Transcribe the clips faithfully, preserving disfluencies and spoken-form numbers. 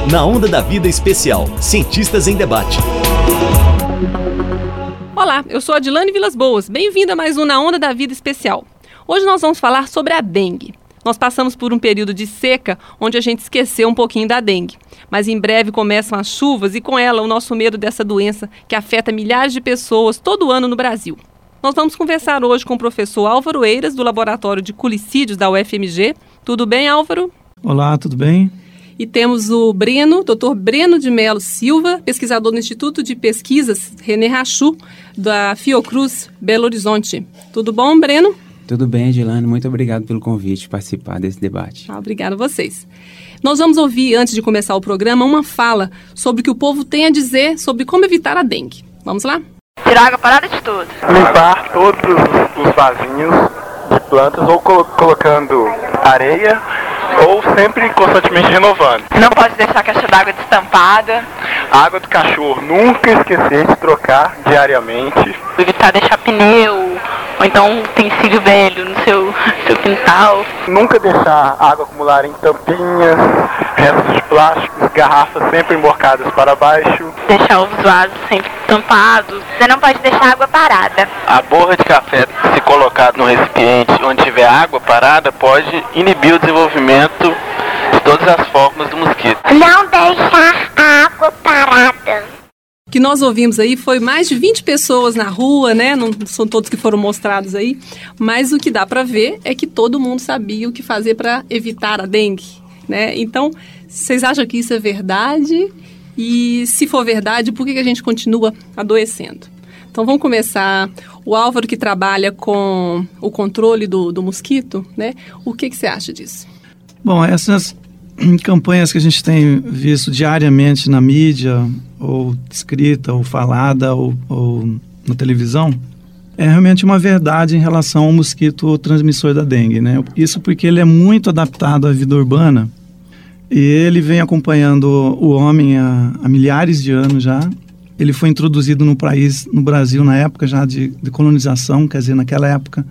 Na Onda da Vida Especial, Cientistas em Debate. Olá, eu sou a Adilane Vilas Boas. Bem-vinda a mais um Na Onda da Vida Especial. Hoje nós vamos falar sobre a dengue. Nós passamos por um período de seca, onde a gente esqueceu um pouquinho da dengue. Mas em breve começam as chuvas e com ela o nosso medo dessa doença que afeta milhares de pessoas todo ano no Brasil. Nós vamos conversar hoje com o professor Álvaro Eiras, do Laboratório de Culicídios da U F M G. Tudo bem, Álvaro? Olá, tudo bem? E temos o Breno, doutor Breno de Melo Silva, pesquisador do Instituto de Pesquisas René Rachou, da Fiocruz, Belo Horizonte. Tudo bom, Breno? Tudo bem, Adilane. Muito obrigado pelo convite de participar desse debate. Ah, obrigada a vocês. Nós vamos ouvir, antes de começar o programa, uma fala sobre o que o povo tem a dizer sobre como evitar a dengue. Vamos lá? Tirar água parada de tudo. Limpar todos os vasinhos de plantas ou colo- colocando areia ou sempre constantemente renovando. Não pode deixar a caixa d'água destampada. A água do cachorro, nunca esquecer de trocar diariamente. Evitar deixar pneu ou então utensílio velho no seu, seu quintal. Nunca deixar a água acumular em tampinhas, restos de plásticos, garrafas sempre emborcadas para baixo. Deixar os vasos sempre tampados. Você não pode deixar a água parada. A borra de café, se colocado no recipiente onde tiver água parada, pode inibir o desenvolvimento de todas as formas do mosquito. Não deixar a água parada. O que nós ouvimos aí foi mais de vinte pessoas na rua, né? Não são todos que foram mostrados aí, mas o que dá para ver é que todo mundo sabia o que fazer para evitar a dengue, né? Então, vocês acham que isso é verdade? E se for verdade, por que a gente continua adoecendo? Então, vamos começar. O Álvaro, que trabalha com o controle do, do mosquito, né? O que, que você acha disso? Bom, essas campanhas que a gente tem visto diariamente na mídia, ou escrita, ou falada, ou, ou na televisão, é realmente uma verdade em relação ao mosquito transmissor da dengue, né? Isso porque ele é muito adaptado à vida urbana e ele vem acompanhando o homem há, há milhares de anos já. Ele foi introduzido no país, no Brasil, na época já de, de colonização, quer dizer, naquela época,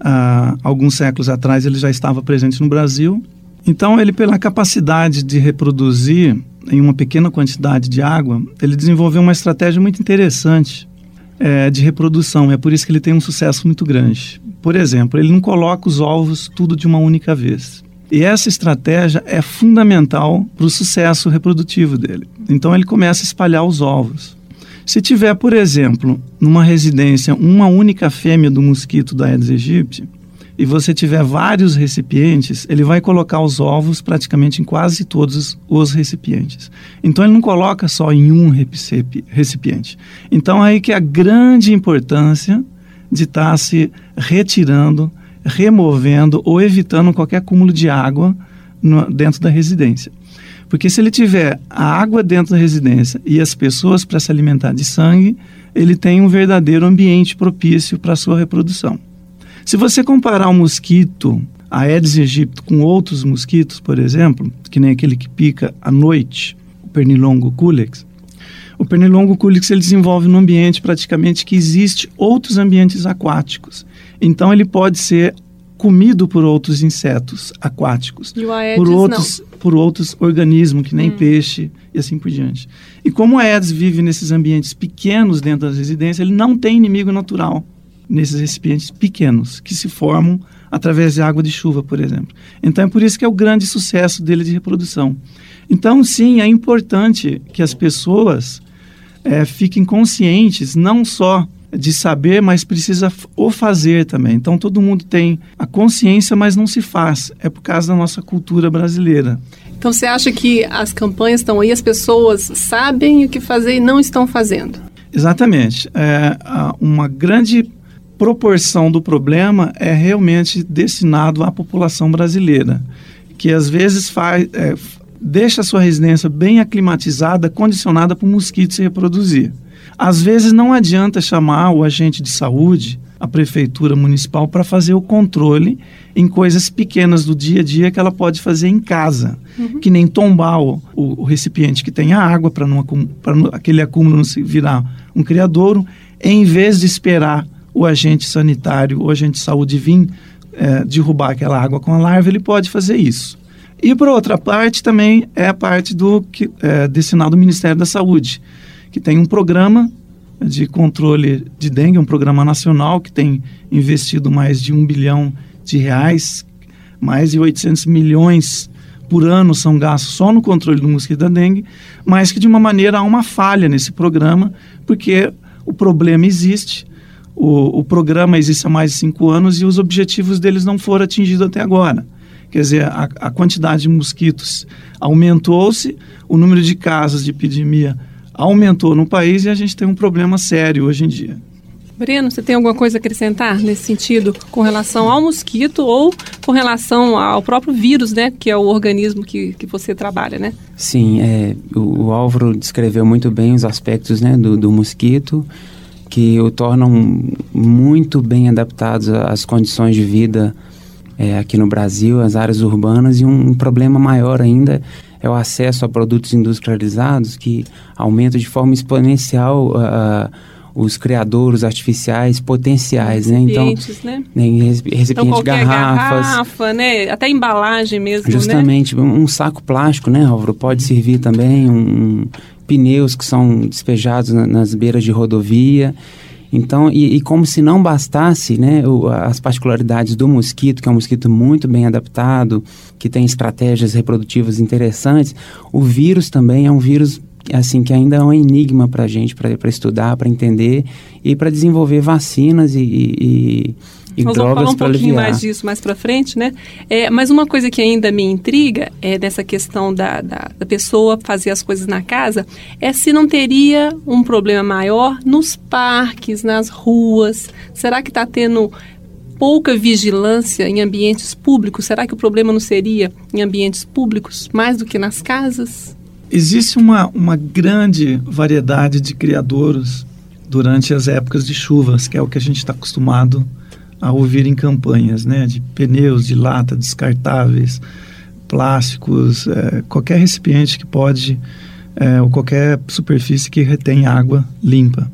há alguns séculos atrás, ele já estava presente no Brasil. Então, ele, pela capacidade de reproduzir em uma pequena quantidade de água, ele desenvolveu uma estratégia muito interessante é, de reprodução. É por isso que ele tem um sucesso muito grande. Por exemplo, ele não coloca os ovos tudo de uma única vez. E essa estratégia é fundamental para o sucesso reprodutivo dele. Então, ele começa a espalhar os ovos. Se tiver, por exemplo, numa residência, uma única fêmea do mosquito da Aedes aegypti, e você tiver vários recipientes, ele vai colocar os ovos praticamente em quase todos os recipientes. Então, ele não coloca só em um recipiente. Então, aí que é a grande importância de estar se retirando, removendo ou evitando qualquer acúmulo de água no, dentro da residência. Porque se ele tiver a água dentro da residência e as pessoas para se alimentar de sangue, ele tem um verdadeiro ambiente propício para a sua reprodução. Se você comparar o mosquito, a Aedes aegypti, com outros mosquitos, por exemplo, que nem aquele que pica à noite, o Pernilongo culex, o Pernilongo culex ele desenvolve num ambiente praticamente que existe outros ambientes aquáticos. Então ele pode ser comido por outros insetos aquáticos, e o Aedes, por outros, por outros organismos, que nem hum. peixe e assim por diante. E como o Aedes vive nesses ambientes pequenos dentro das residências, ele não tem inimigo natural nesses recipientes pequenos, que se formam através de água de chuva, por exemplo. Então, é por isso que é o grande sucesso dele de reprodução. Então, sim, é importante que as pessoas é, fiquem conscientes, não só de saber, mas precisa o fazer também. Então, todo mundo tem a consciência, mas não se faz. É por causa da nossa cultura brasileira. Então, você acha que as campanhas estão aí, as pessoas sabem o que fazer e não estão fazendo? Exatamente. É, uma grande proporção do problema é realmente destinado à população brasileira, que às vezes faz, é, deixa a sua residência bem aclimatizada, condicionada para o mosquito se reproduzir. Às vezes não adianta chamar o agente de saúde, a prefeitura municipal, para fazer o controle em coisas pequenas do dia a dia que ela pode fazer em casa, uhum. que nem tombar o, o, o recipiente que tem a água para aquele acúmulo não se virar um criadouro, em vez de esperar o agente sanitário, o agente de saúde vir é, derrubar aquela água com a larva, ele pode fazer isso. E, por outra parte, também é a parte do que é destinado ao Ministério da Saúde, que tem um programa de controle de dengue, um programa nacional que tem investido mais de um bilhão de reais, mais de oitocentos milhões por ano são gastos só no controle do mosquito da dengue, mas que de uma maneira há uma falha nesse programa, porque o problema existe, o, o programa existe há mais de cinco anos e os objetivos deles não foram atingidos até agora. Quer dizer, a, a quantidade de mosquitos aumentou-se, o número de casos de epidemia aumentou no país e a gente tem um problema sério hoje em dia. Breno, você tem alguma coisa a acrescentar nesse sentido com relação ao mosquito ou com relação ao próprio vírus, né, que é o organismo que, que você trabalha, né? Sim, é, o, o Álvaro descreveu muito bem os aspectos, né, do, do mosquito, que o tornam muito bem adaptados às condições de vida é, aqui no Brasil, às áreas urbanas, e um, um problema maior ainda é o acesso a produtos industrializados que aumentam de forma exponencial uh, os criadouros artificiais potenciais, né? Então, né? Em recipiente então, qualquer garrafas, garrafa, né? Até embalagem mesmo, justamente, né? um, um saco plástico, né, Álvaro? Pode servir também, um, um, pneus que são despejados na, nas beiras de rodovia. Então, e, e como se não bastasse, né, o, as particularidades do mosquito, que é um mosquito muito bem adaptado, que tem estratégias reprodutivas interessantes, o vírus também é um vírus assim, que ainda é um enigma para a gente, para estudar, para entender e para desenvolver vacinas e, e, e Nós drogas para aliviar. vamos falar um pouquinho mais disso mais para frente, né? É, mas uma coisa que ainda me intriga é dessa questão da, da, da pessoa fazer as coisas na casa, é se não teria um problema maior nos parques, nas ruas. Será que está tendo pouca vigilância em ambientes públicos? Será que o problema não seria em ambientes públicos mais do que nas casas? Existe uma, uma grande variedade de criadouros durante as épocas de chuvas, que é o que a gente está acostumado a ouvir em campanhas, né? De pneus, de lata, descartáveis, plásticos, é, qualquer recipiente que pode, é, ou qualquer superfície que retém água limpa.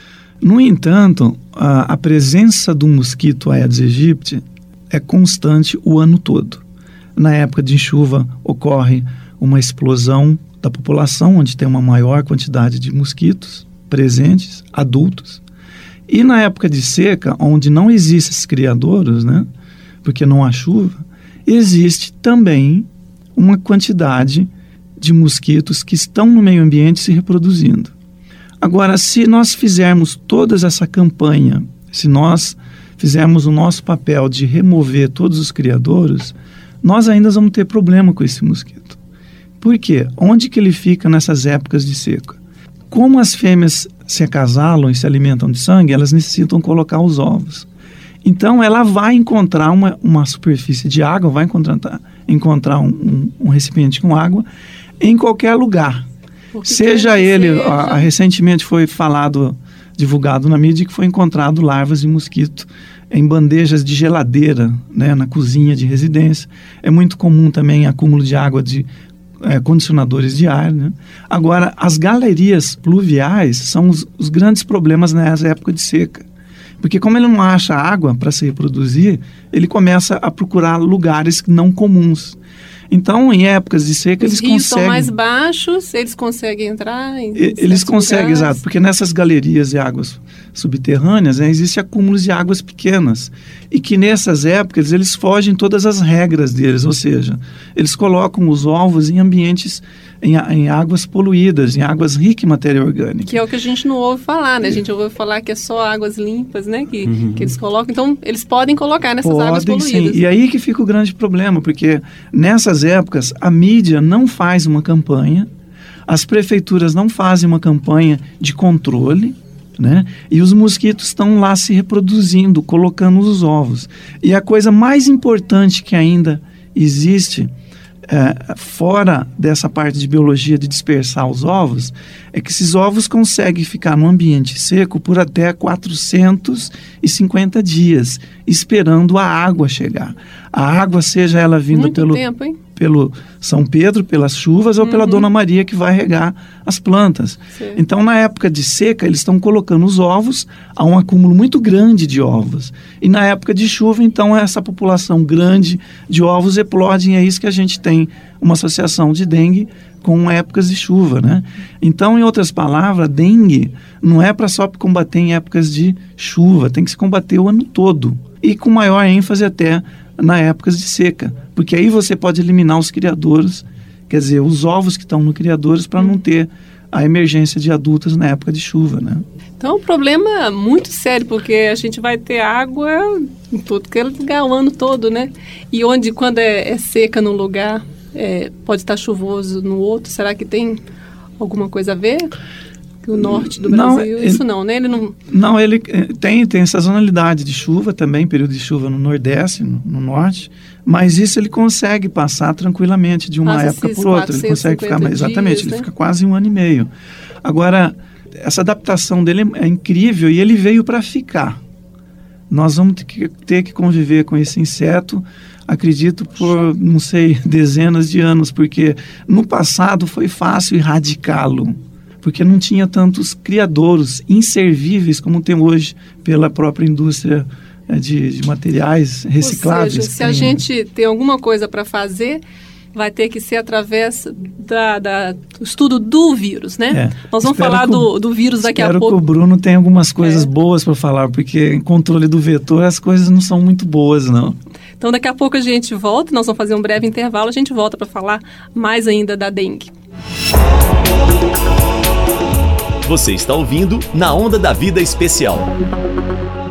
No entanto, a, a presença do mosquito Aedes aegypti é constante o ano todo. Na época de chuva ocorre uma explosão da população, onde tem uma maior quantidade de mosquitos presentes, adultos. E na época de seca, onde não existem esses criadouros, né, porque não há chuva, existe também uma quantidade de mosquitos que estão no meio ambiente se reproduzindo. Agora, se nós fizermos toda essa campanha, se nós fizermos o nosso papel de remover todos os criadouros, nós ainda vamos ter problema com esse mosquito. Por quê? Onde que ele fica nessas épocas de seca? Como as fêmeas se acasalam e se alimentam de sangue, elas necessitam colocar os ovos. Então, ela vai encontrar uma, uma superfície de água, vai encontrar, encontrar um, um, um recipiente com água em qualquer lugar. Porque seja ele, seja... A, a, recentemente foi falado, divulgado na mídia, que foi encontrado larvas de mosquito em bandejas de geladeira, né, na cozinha de residência. É muito comum também acúmulo de água de É, condicionadores de ar, né? Agora, as galerias pluviais são os, os grandes problemas nessa época de seca. Porque como ele não acha água para se reproduzir, ele começa a procurar lugares não comuns. Então, em épocas de seca, Os eles rios conseguem... são mais baixos, eles conseguem entrar em Eles conseguem, lugares. exato, porque nessas galerias de águas subterrâneas, né, existem acúmulos de águas pequenas. E que nessas épocas, eles fogem todas as regras deles, ou seja, eles colocam os ovos em ambientes, em, em águas poluídas, em águas ricas em matéria orgânica. Que é o que a gente não ouve falar, né? A gente ouve falar que é só águas limpas, né? Que, uhum. que eles colocam. Então, eles podem colocar nessas podem, águas poluídas. Sim. E aí que fica o grande problema, porque nessas épocas a mídia não faz uma campanha, as prefeituras não fazem uma campanha de controle, né? E os mosquitos estão lá se reproduzindo, colocando os ovos. E a coisa mais importante que ainda existe, é, fora dessa parte de biologia de dispersar os ovos, é que esses ovos conseguem ficar no ambiente seco por até quatrocentos e cinquenta dias, esperando a água chegar. A água, seja ela vinda Muito pelo... tempo, hein? pelo São Pedro, pelas chuvas, ou uhum. pela Dona Maria que vai regar as plantas. Sim. Então, na época de seca, eles estão colocando os ovos, há um acúmulo muito grande de ovos. E na época de chuva, então, essa população grande de ovos eclode, e é isso que a gente tem uma associação de dengue com épocas de chuva, né? Então, em outras palavras, dengue não é para só combater em épocas de chuva, tem que se combater o ano todo. E com maior ênfase até na épocas de seca, porque aí você pode eliminar os criadouros, quer dizer, os ovos que estão no criadouros, para não ter a emergência de adultos na época de chuva, né? Então, é um problema muito sério, porque a gente vai ter água em todo que lugar o ano todo, né? E onde, quando é, é seca num lugar, é, pode estar chuvoso no outro, será que tem alguma coisa a ver? O norte do Brasil, não, ele, isso não, né? Ele não... Não, ele tem, tem sazonalidade de chuva também, período de chuva no Nordeste, no, no Norte, mas isso ele consegue passar tranquilamente de uma Passa época por outra. Ele consegue ficar, dias, exatamente, né? Ele fica quase um ano e meio. Agora, essa adaptação dele é incrível e ele veio para ficar. Nós vamos ter que, ter que conviver com esse inseto, acredito, por, não sei, dezenas de anos, porque no passado foi fácil erradicá-lo, porque não tinha tantos criadouros inservíveis como tem hoje pela própria indústria é, de, de materiais recicláveis. Ou seja, se a gente tem alguma coisa para fazer, vai ter que ser através da, da, do estudo do vírus, né? É. Nós vamos espero falar do, do vírus daqui a pouco. Espero que o Bruno tenha algumas coisas é. boas para falar, porque em controle do vetor as coisas não são muito boas, não. Então daqui a pouco a gente volta, nós vamos fazer um breve intervalo, a gente volta para falar mais ainda da dengue. Você está ouvindo Na Onda da Vida Especial.